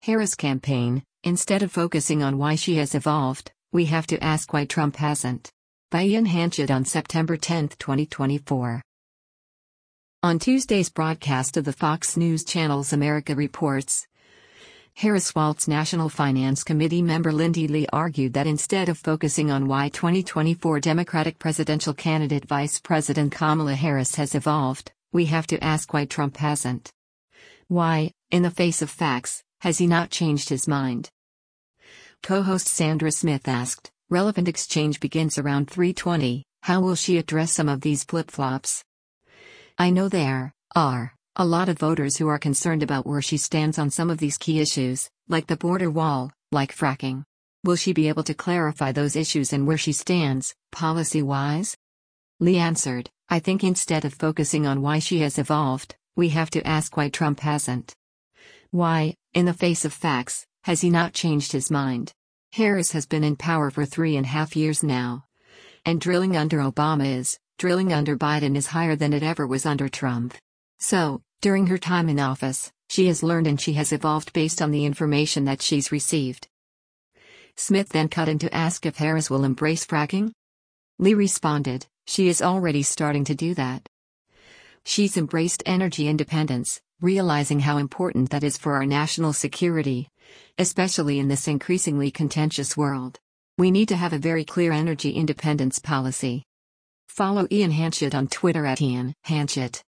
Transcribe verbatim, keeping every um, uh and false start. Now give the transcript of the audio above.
Harris campaign, instead of focusing on why she has evolved, we have to ask why Trump hasn't. By Ian Hanchett on September tenth, twenty twenty-four. On Tuesday's broadcast of the Fox News Channel's America Reports, Harris-Walz National Finance Committee member Lindy Lee argued that instead of focusing on why twenty twenty-four Democratic presidential candidate Vice President Kamala Harris has evolved, we have to ask why Trump hasn't. Why, in the face of facts, has he not changed his mind? Co-host Sandra Smith asked. Relevant exchange begins around three twenty. How will she address some of these flip-flops? I know there are a lot of voters who are concerned about where she stands on some of these key issues, like the border wall, like fracking. Will she be able to clarify those issues and where she stands, policy-wise? Lee answered, I think instead of focusing on why she has evolved, we have to ask why Trump hasn't. Why, in the face of facts, has he not changed his mind? Harris has been in power for three and a half years now. And drilling under Obama is, drilling under Biden is higher than it ever was under Trump. So, during her time in office, she has learned and she has evolved based on the information that she's received. Smith then cut in to ask if Harris will embrace fracking. Lee responded, she is already starting to do that. She's embraced energy independence, realizing how important that is for our national security, especially in this increasingly contentious world. We need to have a very clear energy independence policy. Follow Ian Hanchett on Twitter at Ian Hanchett.